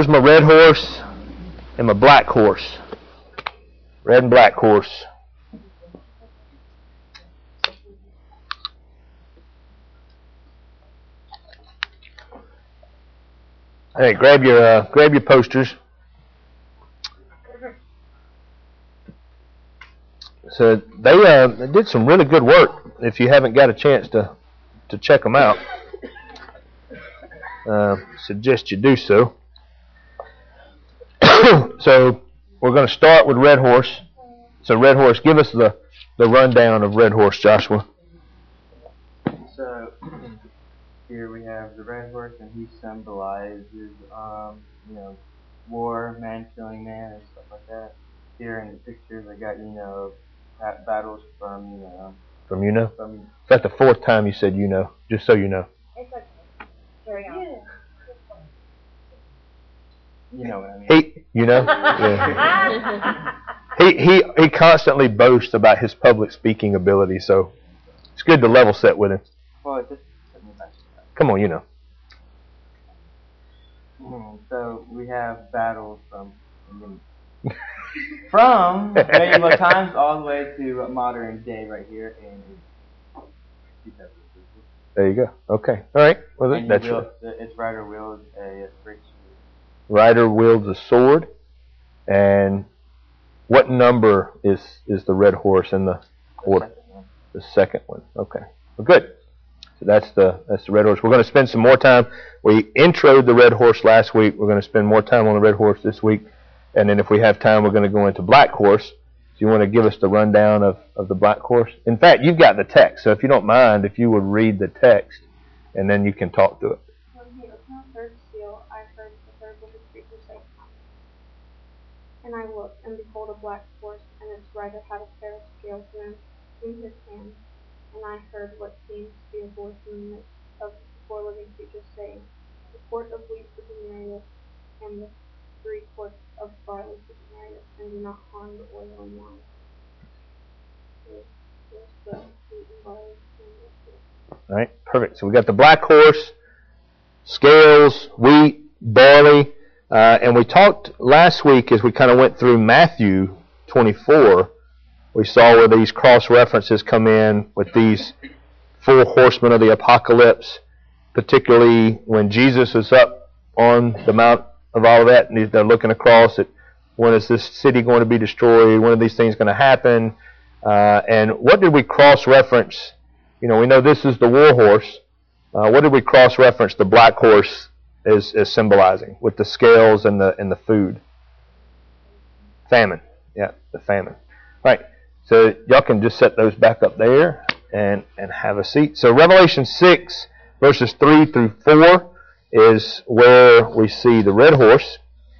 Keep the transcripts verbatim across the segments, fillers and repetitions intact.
Where's my red horse and my black horse? Red and black horse. Hey, grab your uh, grab your posters. So they uh, did some really good work. If you haven't got a chance to to check them out, uh, suggest you do so. So we're going to start with Red Horse. So Red Horse, give us the the rundown of Red Horse, Joshua. So here we have the Red Horse, and he symbolizes, um, you know, war, man killing man, and stuff like that. Here in the pictures, I got, you know, battles from, you know. From you know? From, Is that the fourth time you said you know? Just so you know. It's okay. Carry on. You know what I mean. He, you know? Yeah. He, he, he constantly boasts about his public speaking ability, so it's good to level set with him. Well, it just Come on, you know. Mm, so we have battles from from medieval times all the way to modern day right here. And there you go. Okay. All right. Well, and that's wield, its rider wields a great sword. Rider wields a sword. And what number is is the red horse in the order? The second one. Okay. Well, good. So that's the that's the red horse. We're going to spend some more time. We introed the red horse last week. We're going to spend more time on the red horse this week. And then if we have time, we're going to go into black horse. So you want to give us the rundown of, of the black horse? In fact, you've got the text. So if you don't mind, if you would read the text, and then you can talk to it. When he opened the third seal, I heard the third living creature say, and I looked, and behold, a black horse, and its rider had a pair of scales in, in his hand. And I heard what seemed to be a voice in the midst of the four living creatures saying, the quart of wheat for denarius, and the three quarts of barley for denarius, and do not harm the oil and wine. Here's, here's the wheat and barley and All right, perfect. So we got the black horse, scales, wheat, barley, uh, and we talked last week as we kind of went through Matthew twenty-four. We saw where these cross references come in with these four horsemen of the apocalypse, particularly when Jesus is up on the Mount of Olivet and they're looking across at when is this city going to be destroyed, when are these things going to happen, uh, and what did we cross-reference? You know, we know this is the war horse. Uh, what did we cross-reference the black horse as, as symbolizing with the scales and the and the food? Famine. Yeah, the famine. Right. So y'all can just set those back up there and, and have a seat. So Revelation six, verses three through four is where we see the red horse.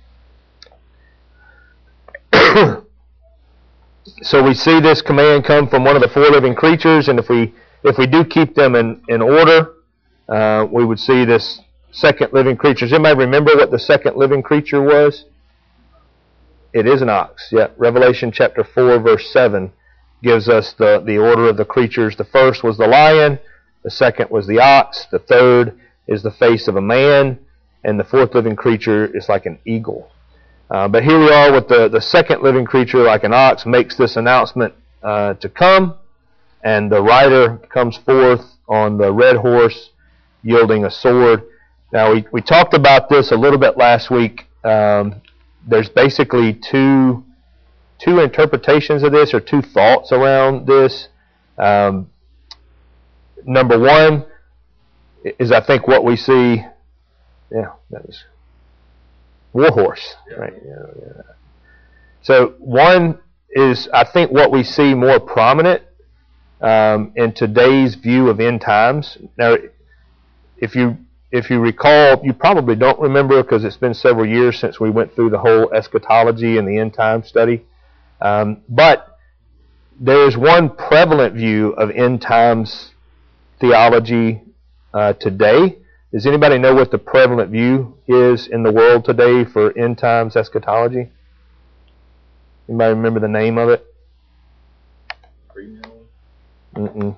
So we see this command come from one of the four living creatures, and if we if we do keep them in, in order, uh, we would see this second living creature. Does anybody remember what the second living creature was? It is an ox. Yeah, Revelation chapter four, verse seven gives us the, the order of the creatures. The first was the lion, the second was the ox, the third is the face of a man, and the fourth living creature is like an eagle. Uh, but here we are with the, the second living creature, like an ox, makes this announcement uh, to come, and the rider comes forth on the red horse, yielding a sword. Now, we, we talked about this a little bit last week. Um, There's basically two two interpretations of this, or two thoughts around this. Um, number one is, I think, what we see. Yeah, that was war horse, yeah. Right? Yeah, yeah. So one is, I think, what we see more prominent um, in today's view of end times. Now, if you If you recall, you probably don't remember because it's been several years since we went through the whole eschatology and the end time study. Um, but there's one prevalent view of end times theology uh, today. Does anybody know what the prevalent view is in the world today for end times eschatology? Anybody remember the name of it? Premill. Mm-mm.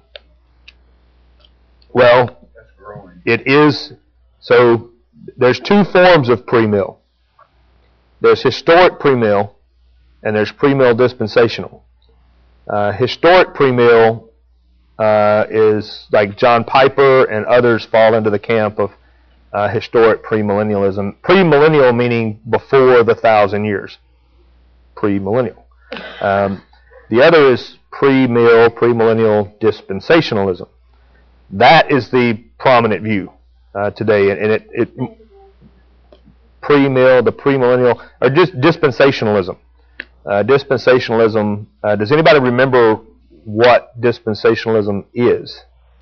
Well, That's growing. it is. So there's two forms of premill. there's historic premill, and there's premill dispensational. Uh, historic premill uh, is like John Piper and others fall into the camp of uh, historic premillennialism. Premillennial meaning before the thousand years. Premillennial. Um, the other is premill, premillennial dispensationalism. That is the prominent view uh, today, and, and it, it premill, the premillennial, or just dispensationalism. Uh, dispensationalism. Uh, does anybody remember what dispensationalism is?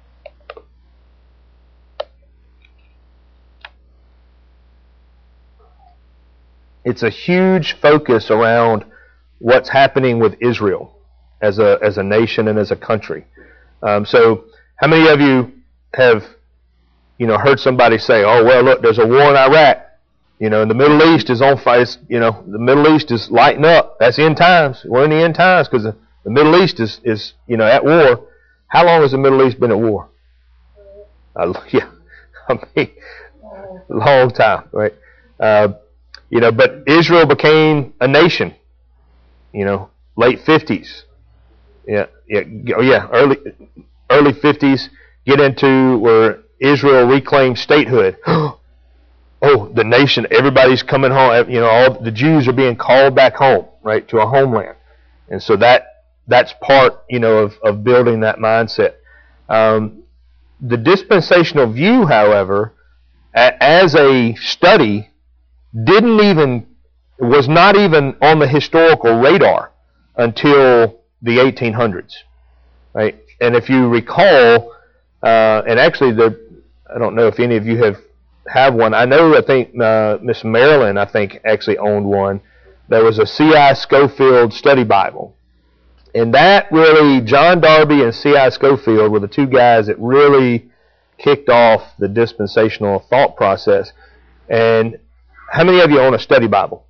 It's a huge focus around what's happening with Israel as a as a nation and as a country. Um, so, how many of you have, you know, heard somebody say, "Oh, well, look, there's a war in Iraq. You know, and the Middle East is on fire. You know, the Middle East is lighting up. That's end times. We're in the end times because the, the Middle East is, is, you know, at war." How long has the Middle East been at war? Uh, yeah, I mean, a long time, right? Uh, you know, but Israel became a nation. You know, late fifties. Yeah, yeah, oh yeah, early early fifties. Get into where Israel reclaimed statehood. Oh, the nation, everybody's coming home. You know, all the Jews are being called back home, right, to a homeland. And so that that's part, you know, of, of building that mindset. Um, the dispensational view, however, a, as a study, didn't even, was not even on the historical radar until the eighteen hundreds, right? And if you recall, uh, and actually, there, I don't know if any of you have have one. I know, I think uh, Miss Marilyn, I think, actually owned one. There was a C I Scofield study Bible. And that really, John Darby and C I Scofield were the two guys that really kicked off the dispensational thought process. And how many of you own a study Bible?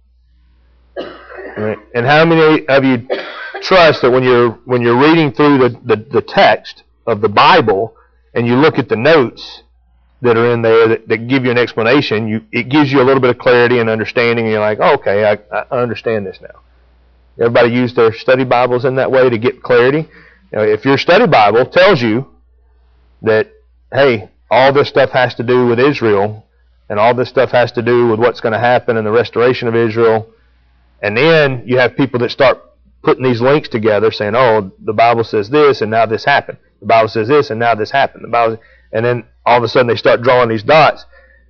Right. And how many of you trust that when you're when you're reading through the, the, the text of the Bible and you look at the notes that are in there that, that give you an explanation, you it gives you a little bit of clarity and understanding, and you're like, oh, okay, I, I understand this now. Everybody use their study Bibles in that way to get clarity. You know, if your study Bible tells you that, hey, all this stuff has to do with Israel, and all this stuff has to do with what's going to happen in the restoration of Israel, and then you have people that start putting these links together saying, oh, the Bible says this, and now this happened. The Bible says this, and now this happened. The Bible, and then all of a sudden they start drawing these dots.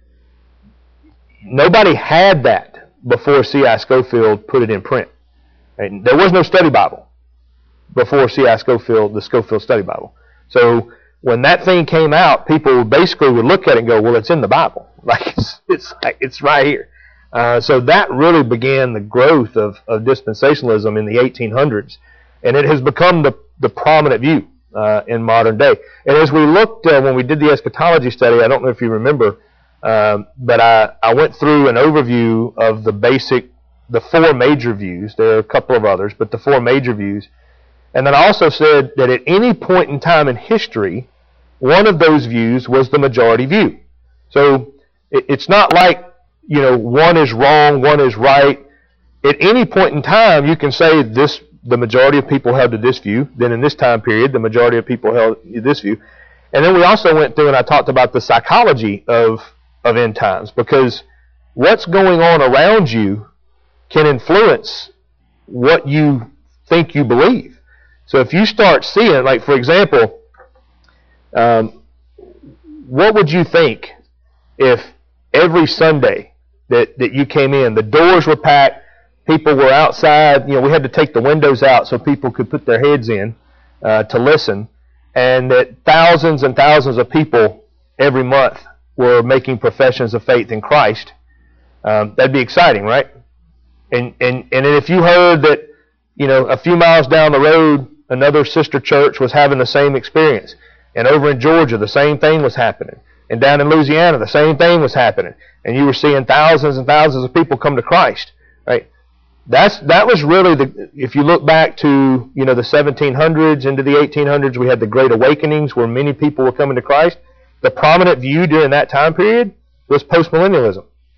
Nobody had that before C I Scofield put it in print. And there was no study Bible before C I Scofield, the Scofield Study Bible. So when that thing came out, people basically would look at it and go, well, it's in the Bible. Like it's it's, like, it's right here. Uh, so that really began the growth of, of dispensationalism in the eighteen hundreds. And it has become the, the prominent view uh, in modern day. And as we looked, uh, when we did the eschatology study, I don't know if you remember, um, but I, I went through an overview of the basic, the four major views. There are a couple of others, but the four major views. And then I also said that at any point in time in history, one of those views was the majority view. So it, it's not like, you know, one is wrong, one is right. At any point in time, you can say this, the majority of people held to this view. Then in this time period, the majority of people held to this view. And then we also went through and I talked about the psychology of, of end times, because what's going on around you can influence what you think you believe. So if you start seeing, like for example, um, what would you think if every Sunday that, that you came in, the doors were packed, people were outside, you know, we had to take the windows out so people could put their heads in uh, to listen, and that thousands and thousands of people every month were making professions of faith in Christ? Um, that'd be exciting, right? And, and, and if you heard that, you know, a few miles down the road, another sister church was having the same experience, and over in Georgia, the same thing was happening, and down in Louisiana, the same thing was happening, and you were seeing thousands and thousands of people come to Christ, right? That's that was really the. If you look back to, you know, the seventeen hundreds into the eighteen hundreds, we had the Great Awakenings where many people were coming to Christ. The prominent view during that time period was postmillennialism.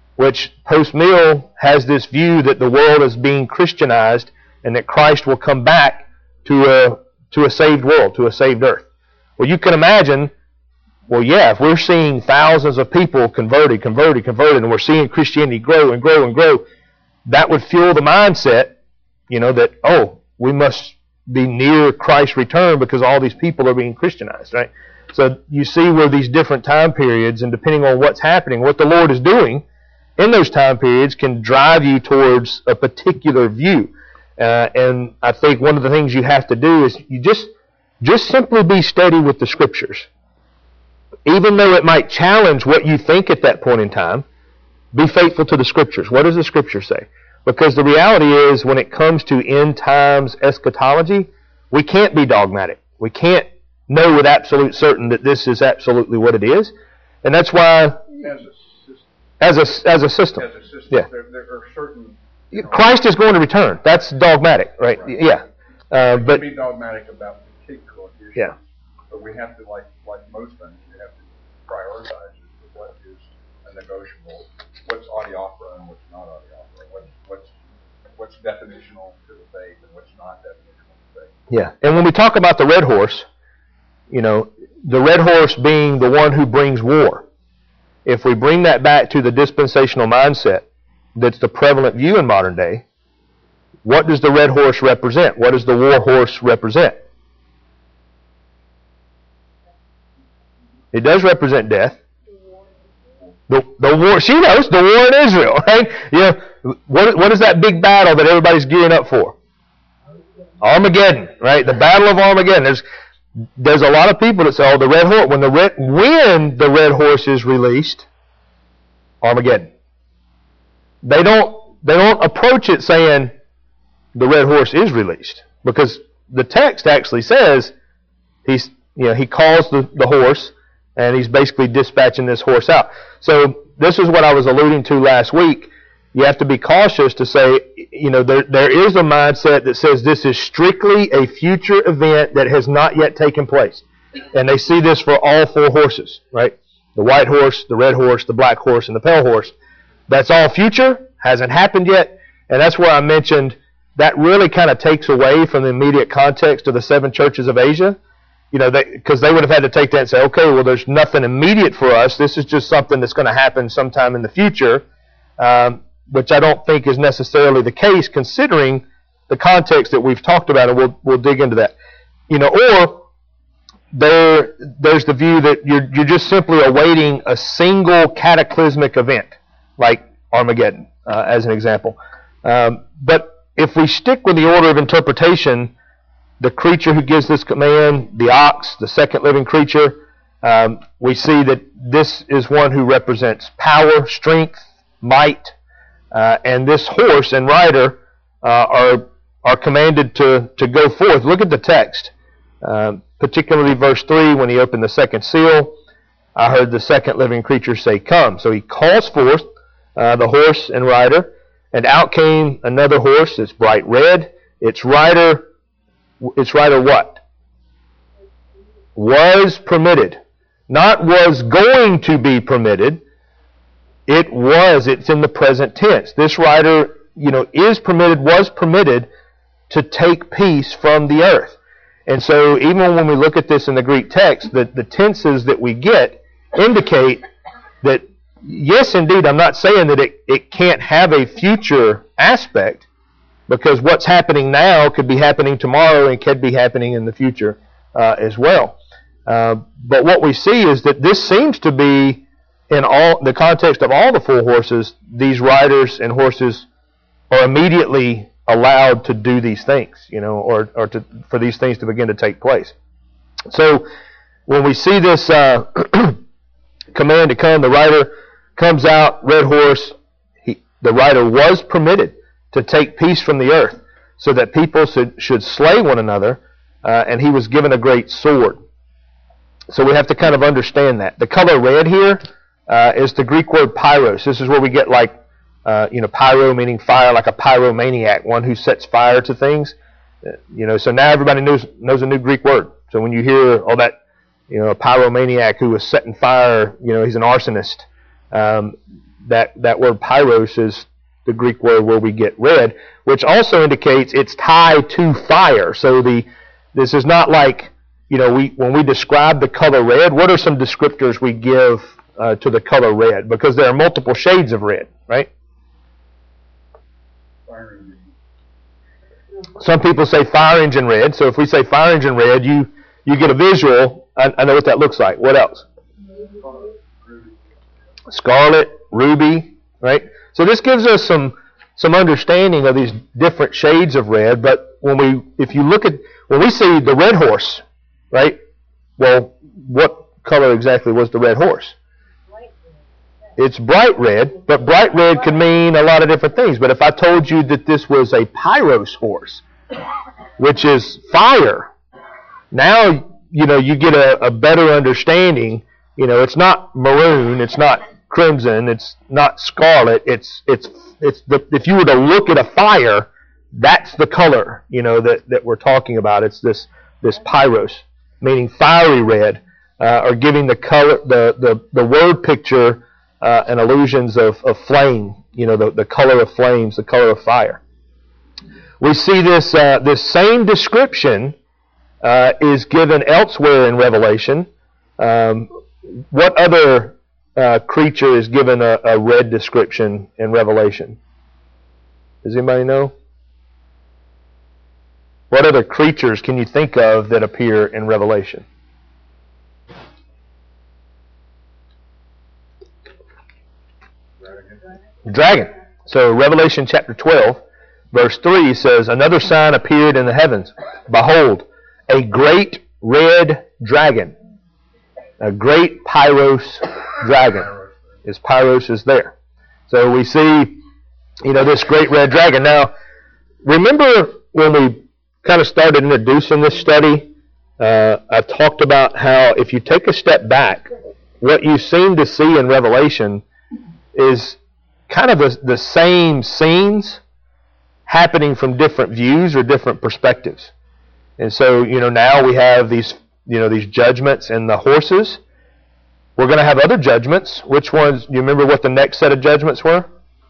which post-mill has this view that the world is being Christianized and that Christ will come back to a, to a saved world, to a saved earth. Well, you can imagine, well, yeah, if we're seeing thousands of people converted, converted, converted, and we're seeing Christianity grow and grow and grow, that would fuel the mindset, you know, that, oh, we must be near Christ's return because all these people are being Christianized, right? So you see where these different time periods, and depending on what's happening, what the Lord is doing in those time periods can drive you towards a particular view. Uh, and I think one of the things you have to do is you just just simply be steady with the Scriptures. Even though it might challenge what you think at that point in time, be faithful to the Scriptures. What does the Scripture say? Because the reality is, when it comes to end times eschatology, we can't be dogmatic. We can't know with absolute certain that this is absolutely what it is. And that's why, as a system, as a, as a system, as a system yeah. there, there are certain... Christ is going to return. That's dogmatic, right? Right. Yeah. Uh, we but can be dogmatic about particular issues, yeah. but we have to, like like most things, we have to prioritize as to what is a negotiable, what's adiaphora and what's not adiaphora, what's what's what's definitional to the faith and what's not definitional to the faith. Yeah. And when we talk about the red horse, you know, the red horse being the one who brings war. If we bring that back to the dispensational mindset, that's the prevalent view in modern day, what does the red horse represent? What does the war horse represent? It does represent death. The, the war, she knows, the war in Israel, right? Yeah. What, what is that big battle that everybody's gearing up for? Armageddon, right? The Battle of Armageddon. There's, there's a lot of people that say, oh, the red horse, when the red, when the red horse is released, Armageddon. They don't they don't approach it saying the red horse is released, because the text actually says he's you know he calls the, the horse and he's basically dispatching this horse out. So this is what I was alluding to last week. You have to be cautious to say, you know, there there is a mindset that says this is strictly a future event that has not yet taken place. And they see this for all four horses, right? The white horse, the red horse, the black horse, and the pale horse. That's all future, hasn't happened yet, and that's where I mentioned that really kind of takes away from the immediate context of the seven churches of Asia. You know, because they, they would have had to take that and say, okay, well, there's nothing immediate for us. This is just something that's going to happen sometime in the future, um, which I don't think is necessarily the case, considering the context that we've talked about, and we'll we'll dig into that. You know, or there there's the view that you're you're just simply awaiting a single cataclysmic event, like Armageddon, uh, as an example. Um, but if we stick with the order of interpretation, the creature who gives this command, the ox, the second living creature, um, we see that this is one who represents power, strength, might, uh, and this horse and rider uh, are are commanded to, to go forth. Look at the text, um, particularly verse three, when he opened the second seal, I heard the second living creature say, come. So he calls forth uh, the horse and rider, and out came another horse that's bright red. Its rider, its rider what? Was permitted. Not was going to be permitted. It was. It's in the present tense. This rider, you know, is permitted, was permitted to take peace from the earth. And so even when we look at this in the Greek text, the, the tenses that we get indicate that, yes, indeed, I'm not saying that it, it can't have a future aspect, because what's happening now could be happening tomorrow and could be happening in the future uh, as well. Uh, but what we see is that this seems to be, in all the context of all the four horses, these riders and horses are immediately allowed to do these things, you know, or, or to, for these things to begin to take place. So when we see this uh, command to come, the rider comes out, red horse, he, the rider was permitted to take peace from the earth so that people should, should slay one another, uh, and he was given a great sword. So we have to kind of understand that. The color red here uh, is the Greek word pyros. This is where we get like, uh, you know, pyro meaning fire, like a pyromaniac, one who sets fire to things. Uh, you know, so now everybody knows knows a new Greek word. So when you hear all that, you know, a pyromaniac who was setting fire, you know, he's an arsonist. Um, that, that word pyros is the Greek word where we get red, which also indicates it's tied to fire. So the this is not like, you know, we when we describe the color red, what are some descriptors we give uh, to the color red? Because there are multiple shades of red, right? Fire engine. Some people say fire engine red. So if we say fire engine red, you you get a visual. I, I know what that looks like. What else? Scarlet, ruby, right? So this gives us some some understanding of these different shades of red. But when we, if you look at, when we see the red horse, right? Well, what color exactly was the red horse? It's bright red, but bright red could mean a lot of different things. But if I told you that this was a pyros horse, which is fire, now, you know, you get a, a better understanding. You know, it's not maroon, it's not crimson, it's not scarlet, it's it's it's the, if you were to look at a fire, that's the color, you know, that, that we're talking about. It's this this pyros, meaning fiery red, uh, or giving the color the, the, the word picture uh, and illusions of, of flame, you know, the, the color of flames, the color of fire. We see this uh, this same description uh, is given elsewhere in Revelation. Um, what other uh, creature is given a, a red description in Revelation? Does anybody know? What other creatures can you think of that appear in Revelation? Dragon. Dragon. So Revelation chapter twelve, verse three says, "Another sign appeared in the heavens. Behold, a great red dragon." A great pyros dragon. His pyros is there. So we see, you know, this great red dragon. Now, remember when we kind of started introducing this study, uh, I talked about how if you take a step back, what you seem to see in Revelation is kind of the, the same scenes happening from different views or different perspectives. And so, you know, now we have these, you know, these judgments and the horses. We're going to have other judgments. Which ones? You remember what the next set of judgments were?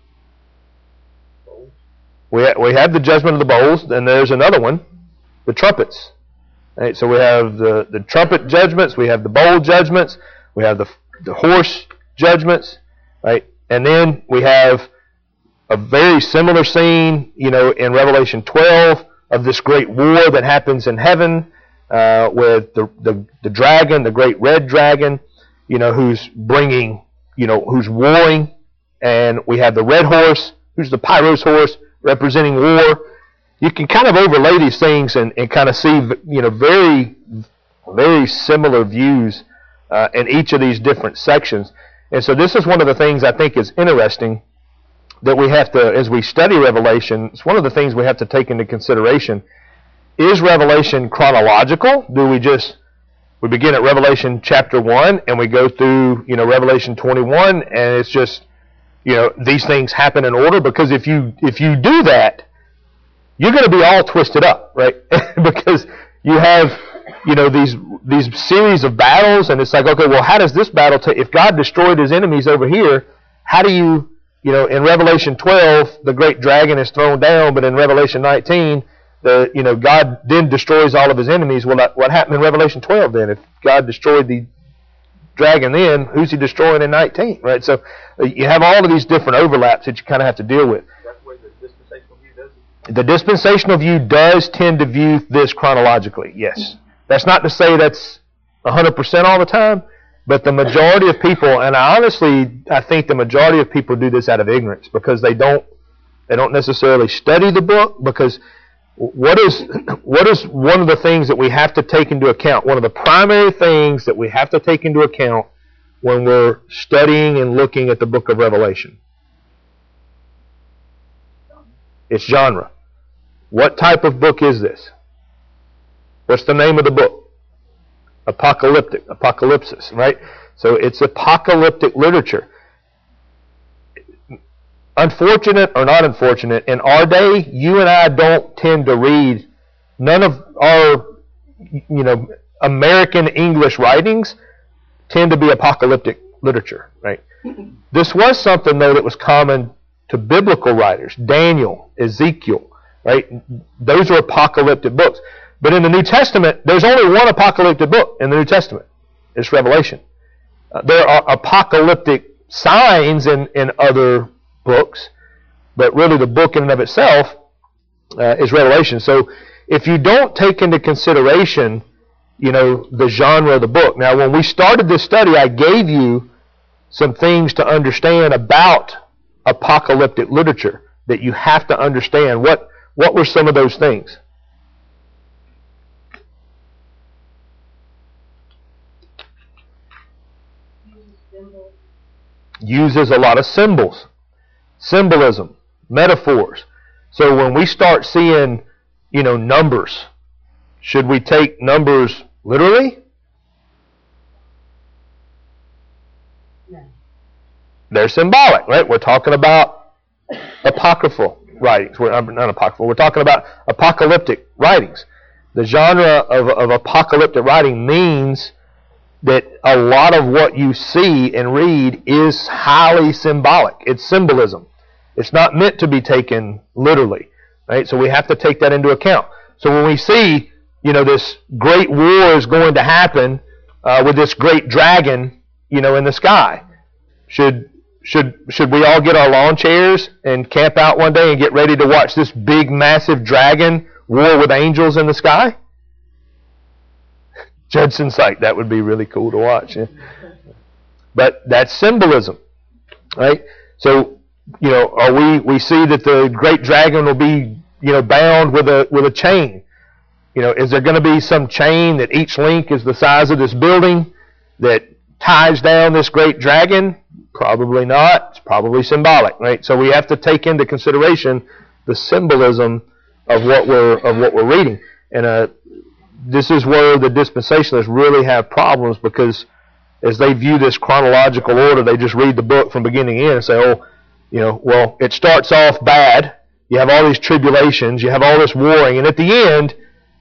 We ha- we have the judgment of the bowls, and there's another one, the trumpets. Right? So we have the, the trumpet judgments, we have the bowl judgments, we have the the horse judgments, right? And then we have a very similar scene, you know, in Revelation twelve of this great war that happens in heaven uh, with the, the the dragon, the great red dragon, you know, who's bringing, you know, who's warring, and we have the red horse, who's the pyros horse, representing war. You can kind of overlay these things and, and kind of see, you know, very, very similar views uh, in each of these different sections. And so this is one of the things I think is interesting that we have to, as we study Revelation, it's one of the things we have to take into consideration. Is Revelation chronological? Do we just, we begin at Revelation chapter one and we go through, you know, Revelation twenty-one and it's just, you know, these things happen in order? Because if you if you do that, you're going to be all twisted up, right? Because you have, you know, these these series of battles, and it's like, okay, well, how does this battle take? If God destroyed His enemies over here, how do you, you know, in Revelation twelve, the great dragon is thrown down, but in Revelation nineteen, the you know God then destroys all of His enemies. Well, what happened in Revelation twelve then? If God destroyed the dragon then, who's He destroying in nineteen, right? So uh, you have all of these different overlaps that you kind of have to deal with. That's the way the dispensational view does it. The dispensational view does tend to view this chronologically, yes. That's not to say that's one hundred percent all the time, but the majority of people, and I honestly, I think the majority of people do this out of ignorance because they don't they don't necessarily study the book. Because what is what is one of the things that we have to take into account? One of the primary things that we have to take into account when we're studying and looking at the book of Revelation. It's genre. What type of book is this? What's the name of the book? Apocalyptic, apocalypsis, right? So it's apocalyptic literature. Unfortunate or not unfortunate, in our day, you and I don't tend to read, none of our, you know, American English writings tend to be apocalyptic literature, right? This was something, though, that was common to biblical writers. Daniel, Ezekiel, right? Those are apocalyptic books. But in the New Testament, there's only one apocalyptic book in the New Testament. It's Revelation. Uh, there are apocalyptic signs in, in other books, but really the book in and of itself uh, is Revelation. So if you don't take into consideration, you know, the genre of the book. Now, when we started this study, I gave you some things to understand about apocalyptic literature that you have to understand. What what were some of those things? Uses a lot of symbols, symbolism, metaphors. So when we start seeing, you know, numbers, should we take numbers literally? No. They're symbolic, right? We're talking about apocryphal writings. We're not apocryphal. We're talking about apocalyptic writings. The genre of, of apocalyptic writing means that a lot of what you see and read is highly symbolic. It's symbolism. It's not meant to be taken literally, right? So we have to take that into account. So when we see, you know, this great war is going to happen uh, with this great dragon, you know, in the sky, should should should we all get our lawn chairs and camp out one day and get ready to watch this big, massive dragon war with angels in the sky? Judson's like, that would be really cool to watch. Yeah. But that's symbolism, right? So, you know, are we we see that the great dragon will be, you know, bound with a with a chain. You know, is there going to be some chain that each link is the size of this building that ties down this great dragon? Probably not. It's probably symbolic, right? So we have to take into consideration the symbolism of what we're of what we're reading. And uh, this is where the dispensationalists really have problems, because as they view this chronological order, they just read the book from beginning to end and say, oh, you know, well, it starts off bad. You have all these tribulations. You have all this warring. And at the end,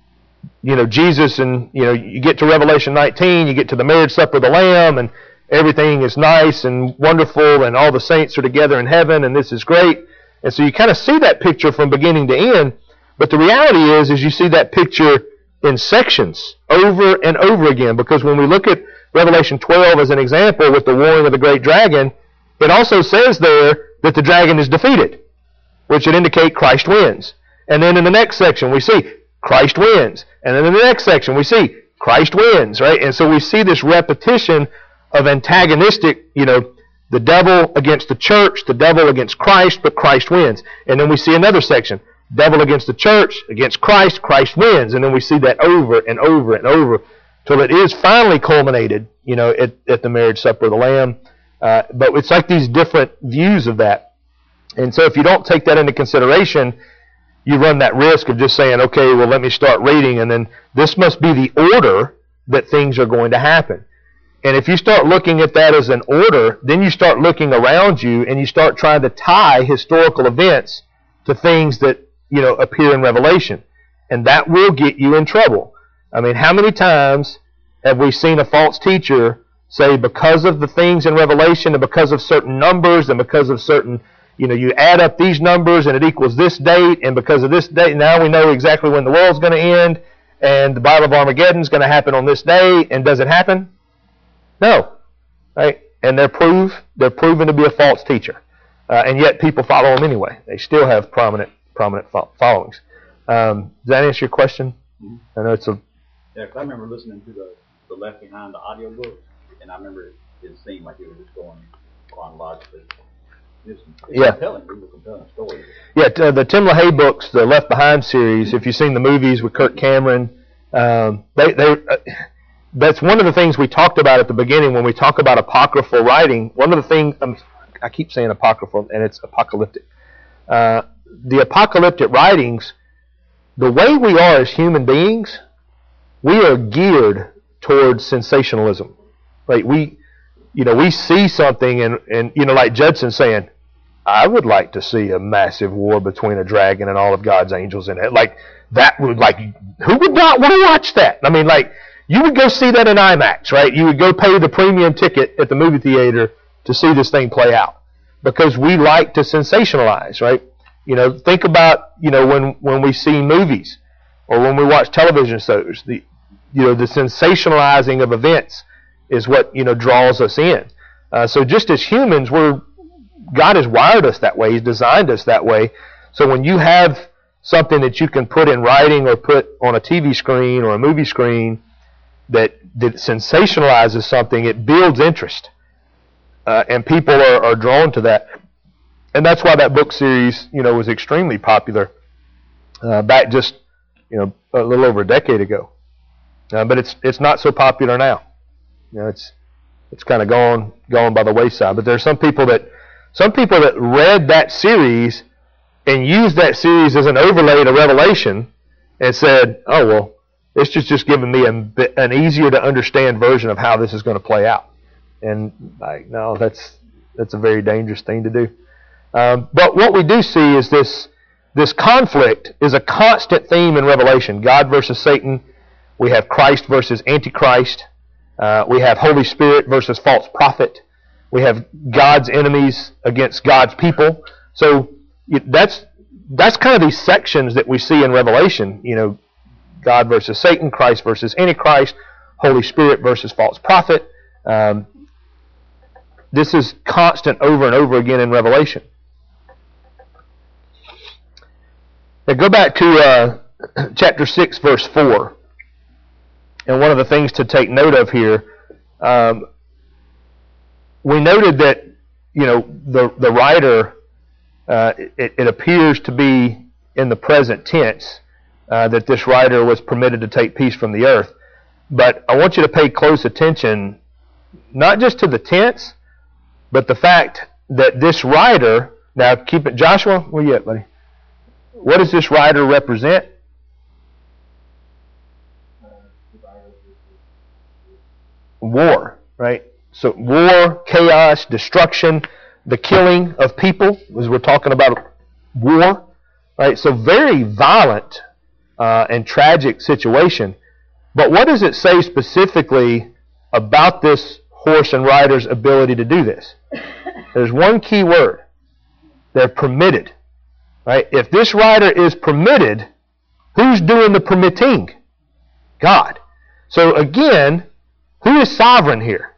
you know, Jesus and, you know, you get to Revelation nineteen, you get to the marriage supper of the Lamb, and everything is nice and wonderful, and all the saints are together in heaven, and this is great. And so you kind of see that picture from beginning to end. But the reality is, is you see that picture in sections over and over again, because when we look at Revelation twelve as an example with the warring of the great dragon, it also says there that the dragon is defeated, which would indicate Christ wins. And then in the next section we see Christ wins. And then in the next section we see Christ wins, right? And so we see this repetition of antagonistic, you know, the devil against the church, the devil against Christ, but Christ wins. And then we see another section, devil against the church, against Christ, Christ wins. And then we see that over and over and over till it is finally culminated, you know, at, at the marriage supper of the Lamb. Uh, but it's like these different views of that. And so if you don't take that into consideration, you run that risk of just saying, okay, well, let me start reading, and then this must be the order that things are going to happen. And if you start looking at that as an order, then you start looking around you and you start trying to tie historical events to things that, you know, appear in Revelation. And that will get you in trouble. I mean, how many times have we seen a false teacher say, because of the things in Revelation and because of certain numbers and because of certain, you know, you add up these numbers and it equals this date, and because of this date, now we know exactly when the world's going to end, and the Battle of Armageddon is going to happen on this day, and does it happen? No. Right? And they're prove, they're proven to be a false teacher. Uh, and yet people follow them anyway. They still have prominent prominent fo- followings. Um, does that answer your question? Mm-hmm. I know it's a... Yeah, because I remember listening to the, the Left Behind, the audio book, and I remember it, it seemed like it was just going chronologically. It's, it's yeah. compelling. It was a compelling story. Yeah, t- the Tim LaHaye books, the Left Behind series, if you've seen the movies with Kirk Cameron, um, they... they uh, that's one of the things we talked about at the beginning when we talk about apocryphal writing. One of the things, um, I keep saying apocryphal, and it's apocalyptic. Uh, the apocalyptic writings, the way we are as human beings, we are geared towards sensationalism. Right? We, you know, we see something, and, and you know, like Judson saying, I would like to see a massive war between a dragon and all of God's angels in it. Like, that would, like, who would not want to watch that? I mean, like, you would go see that in IMAX, right? You would go pay the premium ticket at the movie theater to see this thing play out because we like to sensationalize, right? You know, think about, you know, when, when we see movies or when we watch television shows, the, you know, the sensationalizing of events is what, you know, draws us in. Uh, so just as humans, we're, God has wired us that way. He's designed us that way. So when you have something that you can put in writing or put on a T V screen or a movie screen that, that sensationalizes something, it builds interest. Uh, and people are, are drawn to that. And that's why that book series, you know, was extremely popular uh, back just, you know, a little over a decade ago. Uh, but it's it's not so popular now. You know, it's it's kind of gone gone by the wayside. But there's some people that some people that read that series and used that series as an overlay to Revelation and said, "Oh well, it's just just giving me a, an easier to understand version of how this is going to play out." And like, no, that's that's a very dangerous thing to do. Um, but what we do see is this this conflict is a constant theme in Revelation. God versus Satan. We have Christ versus Antichrist. Uh, we have Holy Spirit versus false prophet. We have God's enemies against God's people. So that's that's kind of these sections that we see in Revelation. You know, God versus Satan, Christ versus Antichrist, Holy Spirit versus false prophet. Um, this is constant over and over again in Revelation. Now go back to uh, chapter six, verse four. And one of the things to take note of here, um, we noted that, you know, the the writer, uh, it, it appears to be in the present tense, uh, that this writer was permitted to take peace from the earth. But I want you to pay close attention, not just to the tense, but the fact that this writer, now keep it, Joshua, where you at, buddy? What does this writer represent? War, right? So war, chaos, destruction, the killing of people, as we're talking about war, right? So very violent uh, and tragic situation. But what does it say specifically about this horse and rider's ability to do this? There's one key word. They're permitted, right? If this rider is permitted, who's doing the permitting? God. So again, who is sovereign here?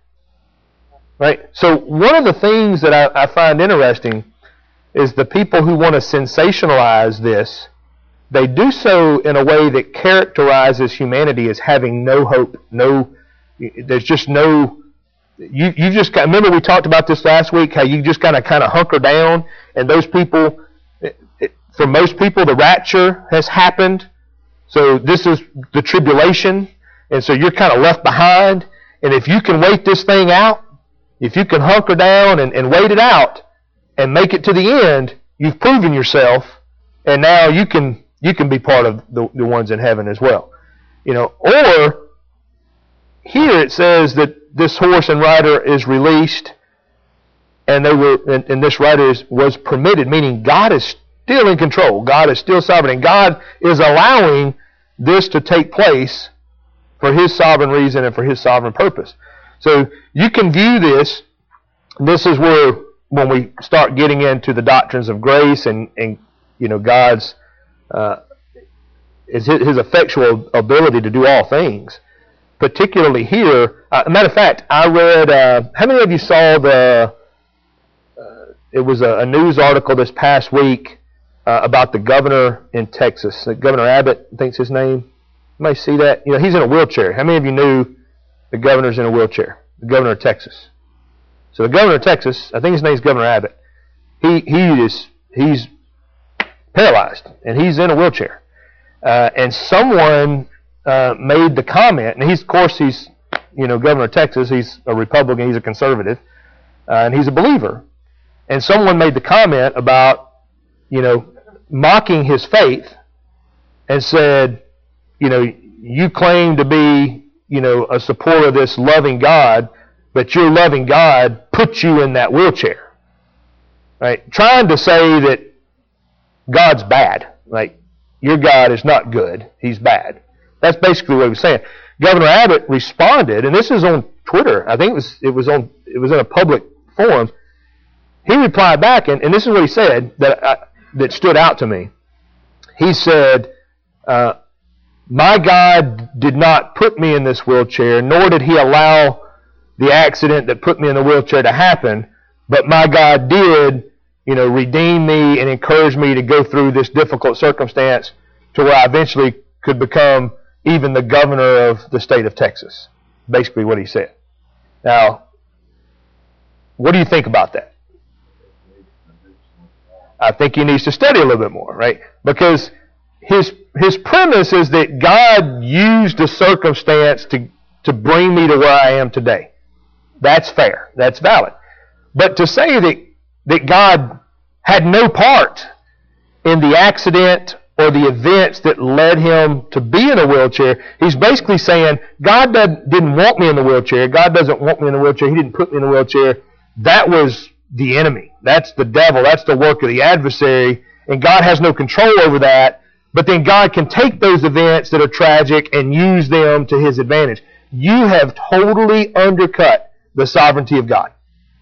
Right? So one of the things that I, I find interesting is the people who want to sensationalize this, they do so in a way that characterizes humanity as having no hope, no, there's just no, you you just got, remember we talked about this last week, how you just kind of kind of hunker down, and those people, it, it, for most people, the rapture has happened, so this is the tribulation, and so you're kind of left behind. And if you can wait this thing out, if you can hunker down and, and wait it out and make it to the end, you've proven yourself, and now you can you can be part of the, the ones in heaven as well. You know, or here it says that this horse and rider is released, and they were and, and this rider is, was permitted, meaning God is still in control. God is still sovereign, and God is allowing this to take place for His sovereign reason and for His sovereign purpose. So you can view this, this is where when we start getting into the doctrines of grace and, and you know, God's uh, is his, his effectual ability to do all things. Particularly here, uh, matter of fact, I read, uh, how many of you saw the, uh, it was a, a news article this past week uh, about the governor in Texas, Governor Abbott, I think's his name. You may see that. You know, he's in a wheelchair. How many of you knew the governor's in a wheelchair? The governor of Texas. So the governor of Texas, I think his name's Governor Abbott. He he is he's paralyzed and he's in a wheelchair. Uh, and someone uh, made the comment, and he's of course he's you know governor of Texas. He's a Republican. He's a conservative, uh, and he's a believer. And someone made the comment about you know mocking his faith and said, you know, you claim to be, you know, a supporter of this loving God, but your loving God put you in that wheelchair. Right? Trying to say that God's bad. Like, your God is not good. He's bad. That's basically what he was saying. Governor Abbott responded, and this is on Twitter. I think it was it was on it was in a public for him. He replied back, and, and this is what he said that I, that stood out to me. He said, uh, my God did not put me in this wheelchair, nor did He allow the accident that put me in the wheelchair to happen, but my God did, you know, redeem me and encourage me to go through this difficult circumstance to where I eventually could become even the governor of the state of Texas. Basically what he said. Now, what do you think about that? I think he needs to study a little bit more, right? Because his his premise is that God used a circumstance to, to bring me to where I am today. That's fair. That's valid. But to say that, that God had no part in the accident or the events that led him to be in a wheelchair, he's basically saying, God didn't want me in the wheelchair. God doesn't want me in the wheelchair. He didn't put me in the wheelchair. That was the enemy. That's the devil. That's the work of the adversary. And God has no control over that. But then God can take those events that are tragic and use them to His advantage. You have totally undercut the sovereignty of God.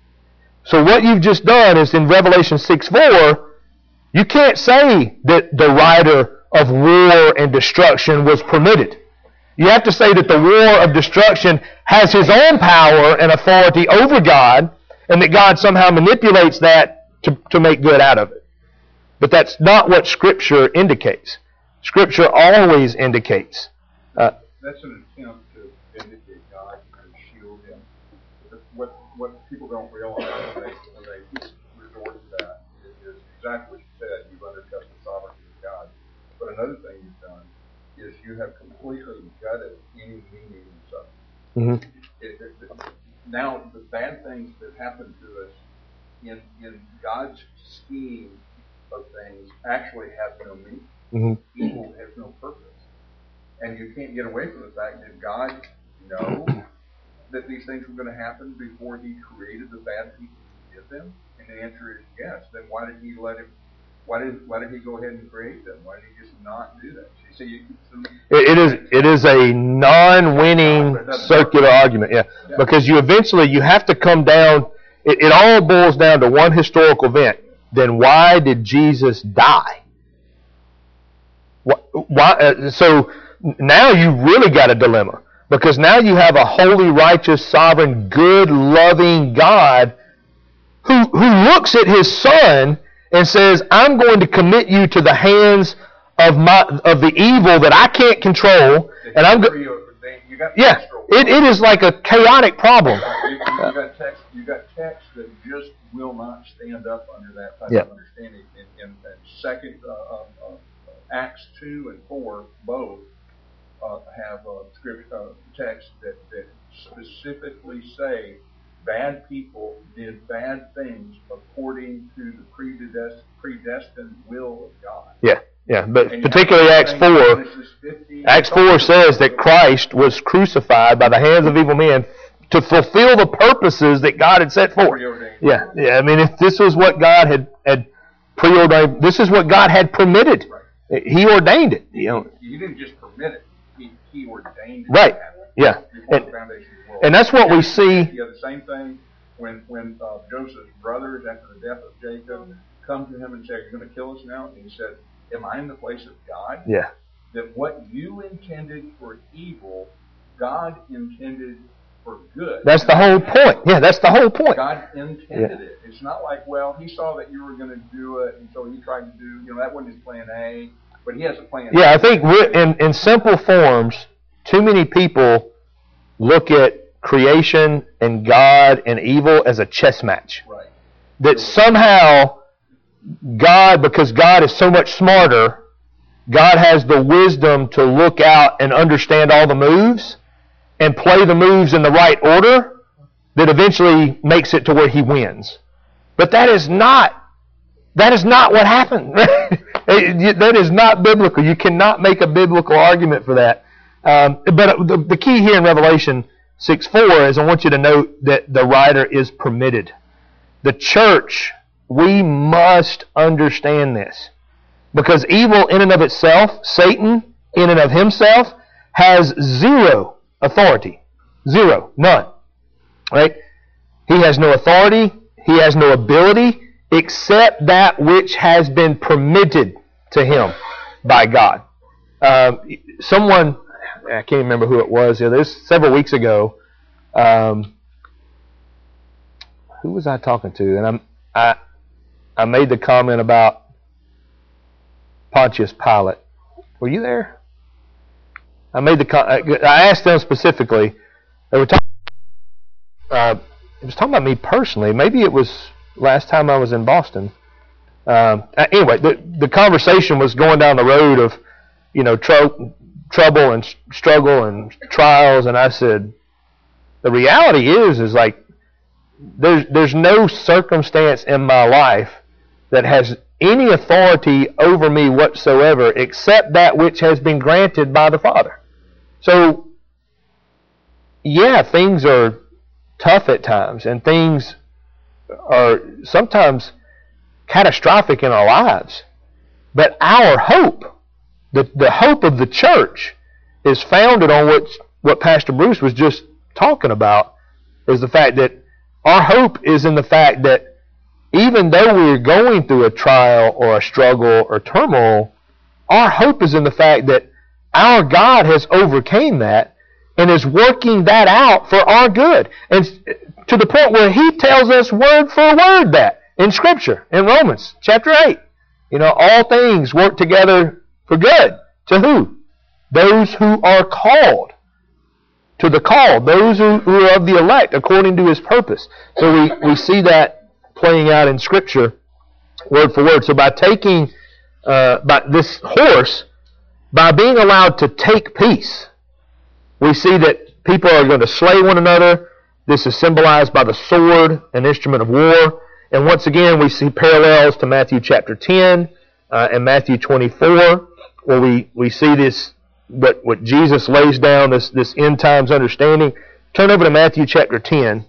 So what you've just done is in Revelation six four, you can't say that the writer of war and destruction was permitted. You have to say that the war of destruction has his own power and authority over God, and that God somehow manipulates that to, to make good out of it. But that's not what Scripture indicates. Scripture always indicates. Uh, That's an attempt to vindicate God and shield Him. But what what people don't realize when they, when they resort to that is exactly what you said. You've undercut the sovereignty of God. But another thing you've done is you have completely gutted any meaning in substance. mm-hmm. It, it, it, now, the bad things that happen to us in in God's scheme of things actually have no meaning. Mm-hmm. Evil has no purpose. And you can't get away from the fact that God know that these things were going to happen before He created the bad people who did them? And the answer is yes. Then why did He let him? Why did Why did He go ahead and create them? Why did He just not do that? You see, you, so it, it is it is a non-winning circular argument, yeah. yeah. Because you eventually you have to come down. It, it all boils down to one historical event. Then why did Jesus die? Why? Uh, so now you really got a dilemma, because now you have a holy, righteous, sovereign, good, loving God who who looks at His Son and says, "I'm going to commit you to the hands of my of the evil that I can't control," and I'm going. Yeah, it, it is like a chaotic problem. You, you got text. You got text that just will not stand up under that type yeah. of understanding. In, in, in second uh, uh, uh, Acts two and four both uh, have uh, script uh, texts that, that specifically say bad people did bad things according to the predestined, predestined will of God. Yeah, yeah, but particularly Acts four. Acts four says that Christ was crucified by the hands of evil men to fulfill the purposes that God had set forth. Yeah, yeah. I mean, if this was what God had had preordained, this is what God had permitted. Right. He ordained it. You know, He didn't just permit it; He, he ordained it. Right. Yeah. And, and that's what we see. Yeah, the same thing when when uh, Joseph's brothers, after the death of Jacob, come to him and say, "You're going to kill us now," and he said, "Am I in the place of God?" Yeah. That what you intended for evil, God intended for good. That's the whole point. Yeah, that's the whole point. God intended yeah. it. It's not like, well, He saw that you were going to do it, and so He tried to do, you know, that wasn't His plan A, but He has a plan Yeah, A. I think we're, in, in simple forms, too many people look at creation and God and evil as a chess match. Right. That somehow God, because God is so much smarter, God has the wisdom to look out and understand all the moves and play the moves in the right order that eventually makes it to where He wins. But that is not that is not what happened. That is not biblical. You cannot make a biblical argument for that. Um, but the, the key here in Revelation six four is I want you to note that the writer is permitted. The church, we must understand this. Because evil in and of itself, Satan in and of himself, has zero authority. Zero. None. Right? He has no authority he has no ability except that which has been permitted to him by God. Um, someone, I can't remember who it was. Yeah, this several weeks ago. Um, who was I talking to? And I'm, I, I made the comment about Pontius Pilate. Were you there? I made the. Com- I asked them specifically. They were talking. Uh, it was talking about me personally. Maybe it was last time I was in Boston. Um, anyway, the the conversation was going down the road of, you know, tro- trouble and struggle and trials, and I said, the reality is, is like, there's there's no circumstance in my life that has any authority over me whatsoever except that which has been granted by the Father. So, yeah, things are tough at times, and things are sometimes catastrophic in our lives. But our hope, the, the hope of the church, is founded on what, what Pastor Bruce was just talking about, is the fact that our hope is in the fact that even though we're going through a trial or a struggle or turmoil, our hope is in the fact that our God has overcame that and is working that out for our good. And to the point where He tells us word for word that in Scripture, in Romans chapter eight. You know, all things work together for good. To who? Those who are called. To the called. Those who, who are of the elect according to His purpose. So we, we see that playing out in Scripture, word for word. So by taking, uh, by this horse, by being allowed to take peace, we see that people are going to slay one another. This is symbolized by the sword, an instrument of war. And once again, we see parallels to Matthew chapter ten uh, and Matthew twenty-four, where we, we see this, what, what Jesus lays down, this, this end times understanding. Turn over to Matthew chapter ten.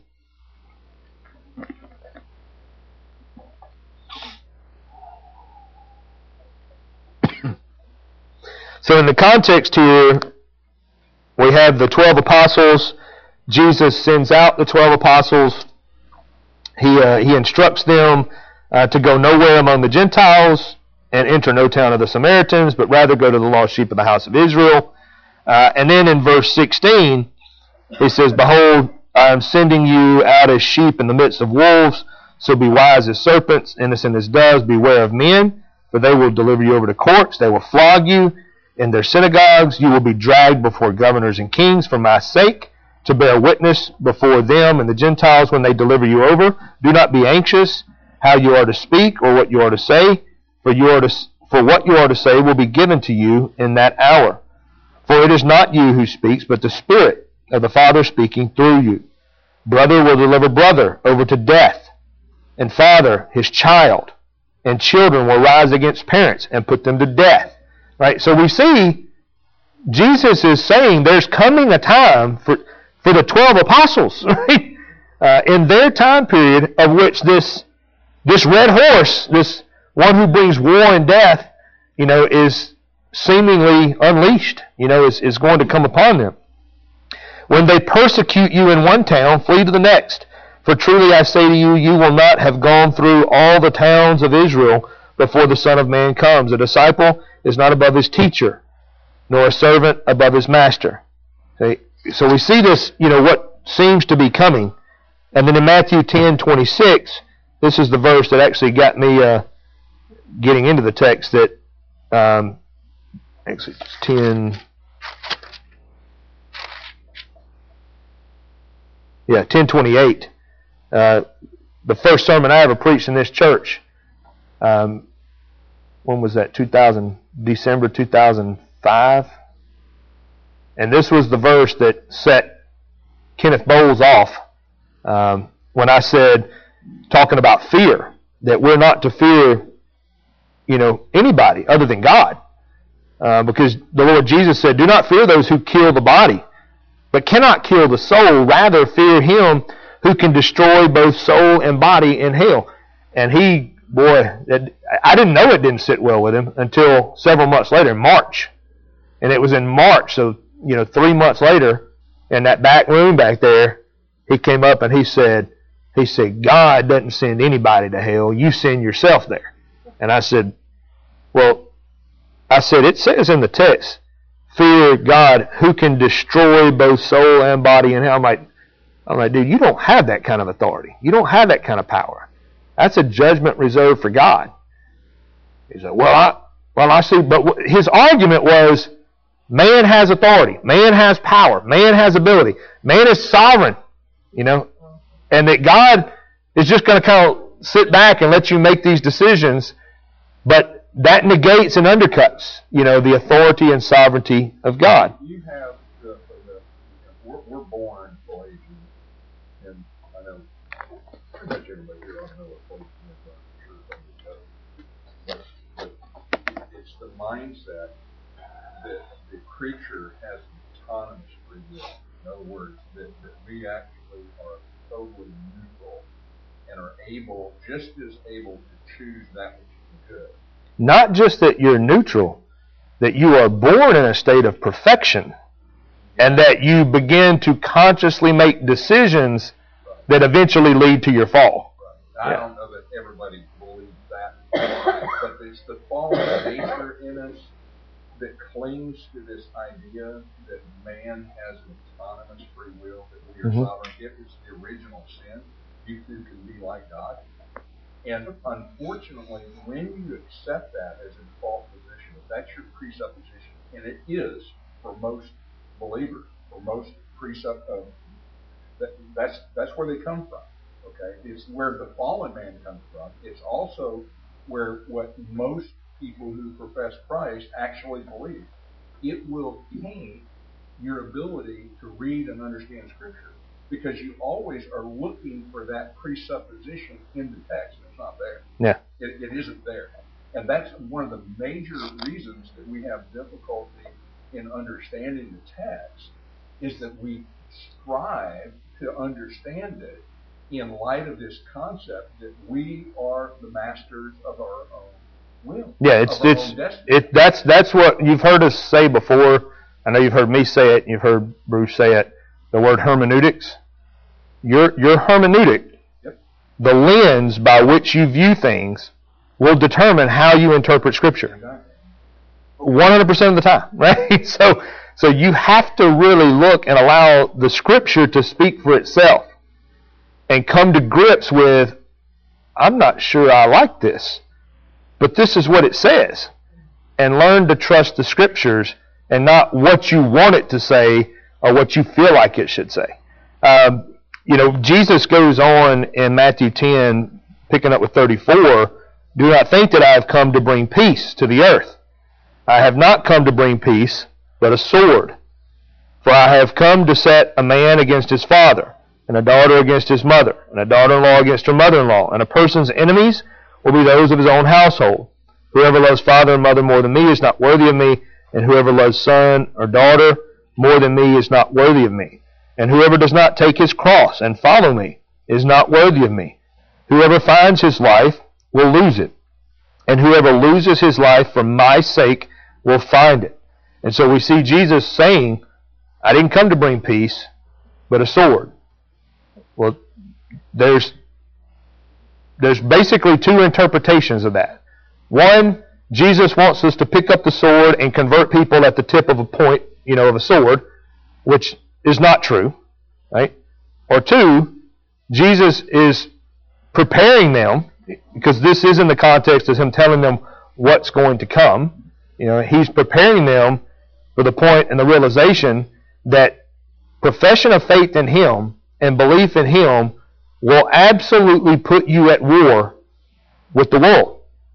So in the context here, we have the twelve apostles. Jesus sends out the twelve apostles. He uh, he instructs them uh, to go nowhere among the Gentiles and enter no town of the Samaritans, but rather go to the lost sheep of the house of Israel. Uh, and then in verse sixteen, he says, "Behold, I am sending you out as sheep in the midst of wolves. So be wise as serpents, innocent as doves. Beware of men, for they will deliver you over to courts. They will flog you. In their synagogues you will be dragged before governors and kings for my sake, to bear witness before them and the Gentiles when they deliver you over. Do not be anxious how you are to speak or what you are to say, for you are to, for what you are to say will be given to you in that hour. For it is not you who speaks, but the Spirit of the Father speaking through you. Brother will deliver brother over to death, and father his child, and children will rise against parents and put them to death." Right? So we see Jesus is saying there's coming a time for, for the twelve apostles, right? Uh, in their time period, of which this this red horse, this one who brings war and death, you know, is seemingly unleashed, you know, is, is going to come upon them. "When they persecute you in one town, flee to the next. For truly I say to you, you will not have gone through all the towns of Israel before the Son of Man comes. A disciple is not above his teacher, nor a servant above his master." Okay? So we see this, you know, what seems to be coming. And then in Matthew ten twenty-six, this is the verse that actually got me uh, getting into the text. That um, actually it's ten. Yeah, ten twenty-eight. Uh, the first sermon I ever preached in this church. Um, when was that? two thousand December two thousand five. And this was the verse that set Kenneth Bowles off um, when I said, talking about fear, that we're not to fear, you know, anybody other than God. Uh, because the Lord Jesus said, "Do not fear those who kill the body, but cannot kill the soul. Rather fear Him who can destroy both soul and body in hell." And he, boy, I didn't know it didn't sit well with him until several months later, in March. And it was in March, so, you know, three months later, in that back room back there, he came up and he said, He said, God doesn't send anybody to hell. You send yourself there. And I said, well, I said, it says in the text, fear God who can destroy both soul and body in hell. I'm like, I'm like, dude, you don't have that kind of authority. You don't have that kind of power. That's a judgment reserved for God. He said, well, I, well, I see. But his argument was, man has authority. Man has power. Man has ability. Man is sovereign. You know, and that God is just going to kind of sit back and let you make these decisions, but that negates and undercuts, you know, the authority and sovereignty of God. You have the, the we're, we're born Pelagian, and I know pretty much everybody here ought to know what Pelagian is. I'm sure some of you know, but, but it's the mindset that the creature has autonomous free will. In other words, that, that we actually are totally neutral and are able, just as able to choose that which is good. Not just that you're neutral, that you are born in a state of perfection, and that you begin to consciously make decisions that eventually lead to your fall. Right. I Yeah. don't know that everybody believes that, but it's the fallen nature in us that clings to this idea that man has an autonomous free will, that we are Mhm. sovereign. If it's the original sin, you too can be like God. And unfortunately, when you accept that as a default position, if that's your presupposition, and it is for most believers, for most presupp, uh, that, that's that's where they come from. Okay, it's where the fallen man comes from. It's also where what most people who profess Christ actually believe. It will taint your ability to read and understand Scripture, because you always are looking for that presupposition in the text, and it's not there. Yeah. It, it isn't there. And that's one of the major reasons that we have difficulty in understanding the text, is that we strive to understand it in light of this concept that we are the masters of our own will. Yeah, it's of our it's own destiny. it. That's that's what you've heard us say before. I know you've heard me say it. You've heard Bruce say it. The word hermeneutics. Your your hermeneutic, Yep. the lens by which you view things, will determine how you interpret Scripture. Exactly. one hundred percent of the time, right? So so you have to really look and allow the Scripture to speak for itself, and come to grips with, I'm not sure I like this, but this is what it says. And learn to trust the Scriptures and not what you want it to say or what you feel like it should say. Um, you know, Jesus goes on in Matthew ten, picking up with thirty-four, do not think that I have come to bring peace to the earth. I have not come to bring peace, but a sword. For I have come to set a man against his father, and a daughter against his mother, and a daughter-in-law against her mother-in-law, and a person's enemies will be those of his own household. Whoever loves father and mother more than me is not worthy of me, and whoever loves son or daughter more than me is not worthy of me. And whoever does not take his cross and follow me is not worthy of me. Whoever finds his life will lose it, and whoever loses his life for my sake will find it. And so we see Jesus saying, I didn't come to bring peace, but a sword. Well, there's there's basically two interpretations of that. One, Jesus wants us to pick up the sword and convert people at the tip of a point, you know, of a sword, which is not true, right? Or two, Jesus is preparing them, because this is in the context of him telling them what's going to come. You know, he's preparing them for the point and the realization that profession of faith in him and belief in him will absolutely put you at war with the world.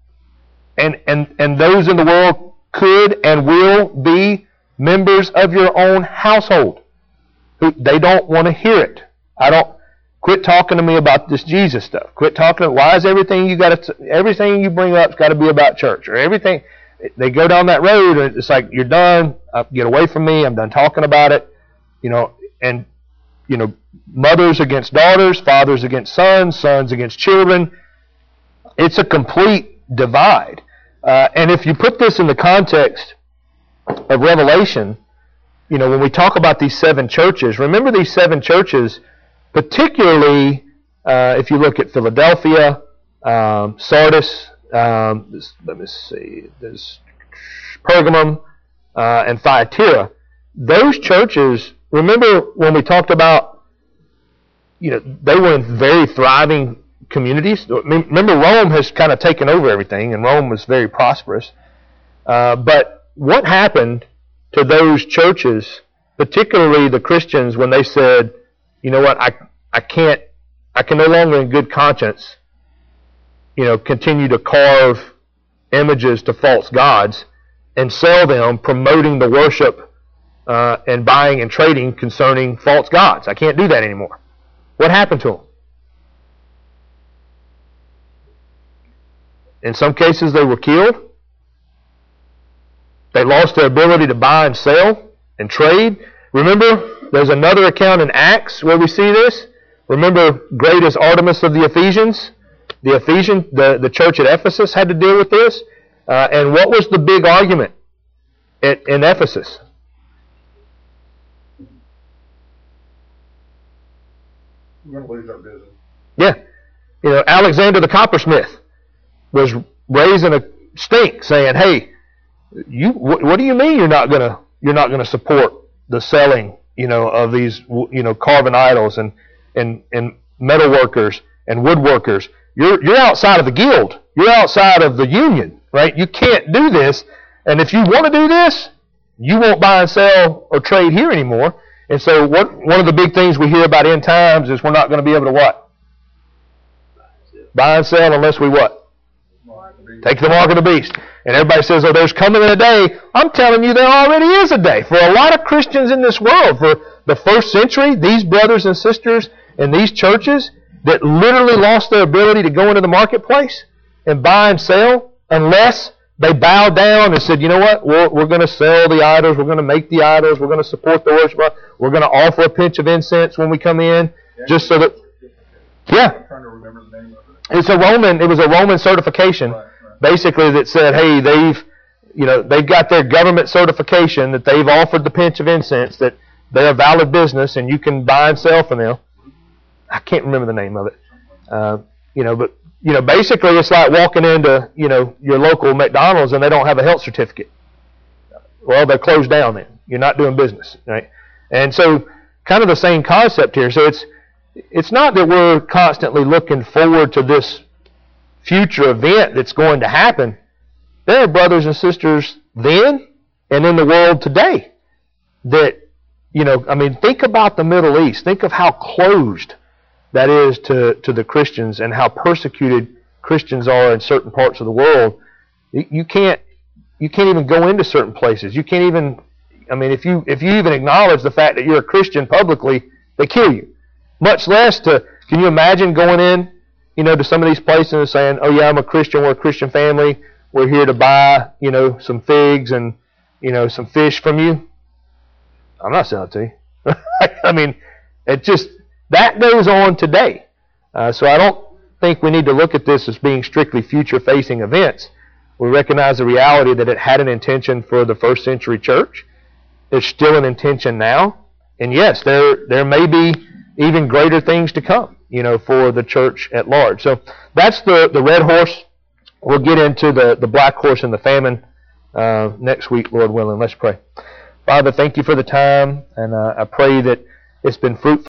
And, and, and those in the world could and will be members of your own household. Who, they don't want to hear it. I don't, quit talking to me about this Jesus stuff. Quit talking to, why is everything you got to, everything you bring up's got to be about church, or everything. They go down that road and it's like, you're done, uh, get away from me, I'm done talking about it. You know, and, you know, mothers against daughters, fathers against sons, sons against children. It's a complete divide. Uh, and if you put this in the context of Revelation, you know, when we talk about these seven churches, remember these seven churches, particularly uh, if you look at Philadelphia, um, Sardis, um, this, let me see, there's Pergamum, uh, and Thyatira. Those churches, remember when we talked about, you know, they were in very thriving communities. Remember, Rome has kind of taken over everything, and Rome was very prosperous. Uh, but what happened to those churches, particularly the Christians, when they said, you know what, I I can't, I can no longer in good conscience, you know, continue to carve images to false gods and sell them, promoting the worship uh, and buying and trading concerning false gods. I can't do that anymore. What happened to them? In some cases, they were killed. They lost their ability to buy and sell and trade. Remember, there's another account in Acts where we see this. Remember, great is Artemis of the Ephesians. The Ephesian, the, the church at Ephesus had to deal with this. Uh, and what was the big argument at, in Ephesus? We're going to lose our business. Yeah. You know, Alexander the coppersmith was raising a stink saying, hey, you what, what do you mean you're not going to you're not going to support the selling, you know, of these, you know, carving idols and and and metal workers and woodworkers? You're you're outside of the guild. You're outside of the union, right? You can't do this. And if you want to do this, you won't buy and sell or trade here anymore. And so what one of the big things we hear about end times is we're not going to be able to what? Buy and sell unless we what? Take the mark of the beast. And everybody says, oh, there's coming a day. I'm telling you, there already is a day. For a lot of Christians in this world, for the first century, these brothers and sisters in these churches that literally lost their ability to go into the marketplace and buy and sell unless they bowed down and said, you know what, we're, we're going to sell the idols, we're going to make the idols, we're going to support the worship, we're going to offer a pinch of incense when we come in, just so that, yeah. I'm trying to remember the name of it. It's a Roman, it was a Roman certification, Right, right. basically, that said, hey, they've, you know, they've got their government certification that they've offered the pinch of incense, that they're a valid business and you can buy and sell from them. I can't remember the name of it. Uh, you know, but, you know, basically it's like walking into, you know, your local McDonald's and they don't have a health certificate. Well, they're closed down then. You're not doing business, right? And so, kind of the same concept here. So it's, it's not that we're constantly looking forward to this future event that's going to happen. There are brothers and sisters then and in the world today that, you know, I mean, think about the Middle East. Think of how closed that is to, to the Christians and how persecuted Christians are in certain parts of the world. You can't you can't even go into certain places. You can't even, I mean, if you if you even acknowledge the fact that you're a Christian publicly, they kill you. Much less to, can you imagine going in, you know, to some of these places and saying, oh yeah, I'm a Christian, we're a Christian family, we're here to buy, you know, some figs and, you know, some fish from you. I'm not selling it to you. I mean, it just, that goes on today. Uh, so I don't think we need to look at this as being strictly future-facing events. We recognize the reality that it had an intention for the first century church. There's still an intention now. And yes, there there may be even greater things to come, you know, for the church at large. So that's the, the red horse. We'll get into the, the black horse and the famine uh, next week, Lord willing. Let's pray. Father, thank you for the time, and uh, I pray that it's been fruitful.